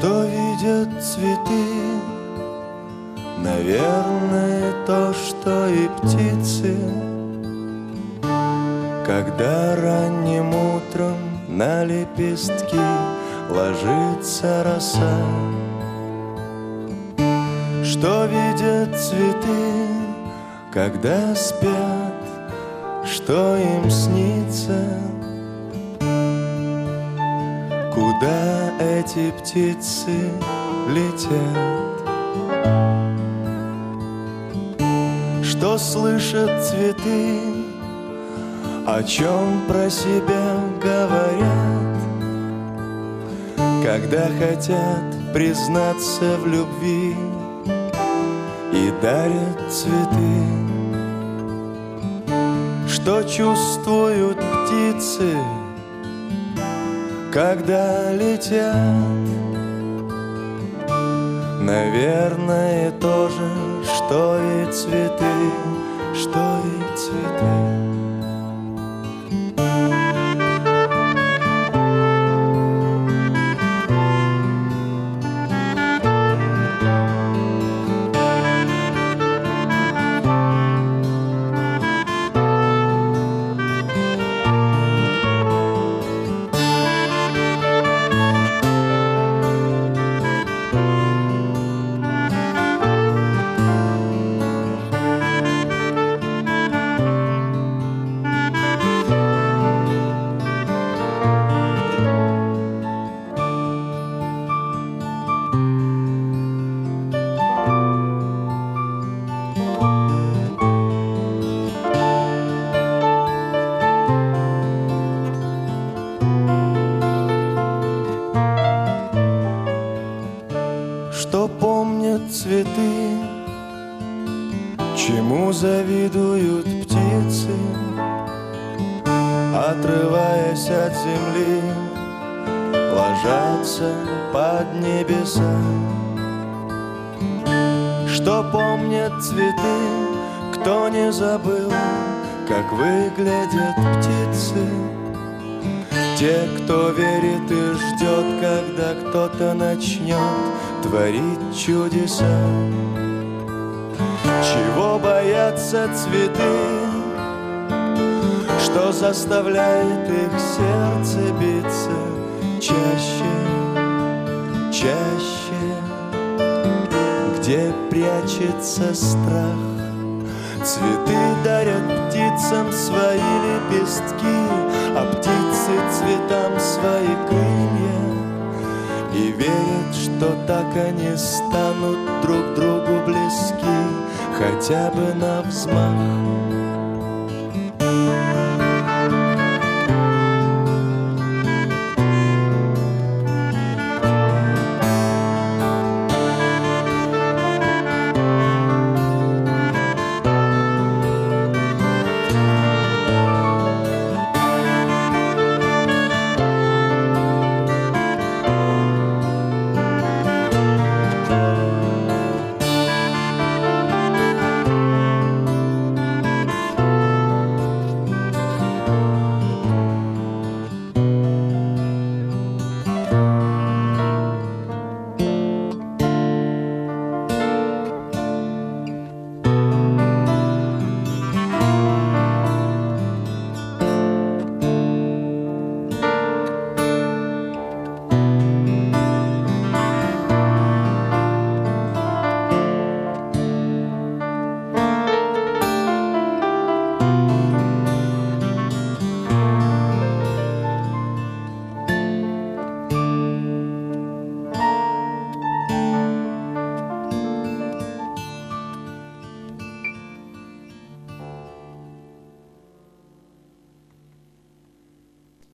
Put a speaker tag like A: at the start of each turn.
A: Что видят цветы, наверное, то, что и птицы, когда ранним утром на лепестки ложится роса. Что видят цветы, когда спят, что им снится, куда эти птицы летят. Что слышат цветы, о чем про себя говорят, когда хотят признаться в любви и дарят цветы. Что чувствуют птицы, когда летят, наверное, то же, что и цветы, что и цветы. Что помнят цветы, чему завидуют птицы, отрываясь от земли, ложатся под небеса. Что помнят цветы, кто не забыл, как выглядят птицы, те, кто верит и ждет, когда кто-то начнет творить чудеса. Чего боятся цветы, что заставляет их сердце биться чаще, чаще, где прячется страх. Цветы дарят птицам свои лепестки, а птицы цветам свои крылья, и верят, что так они станут друг другу близки, хотя бы на взмах.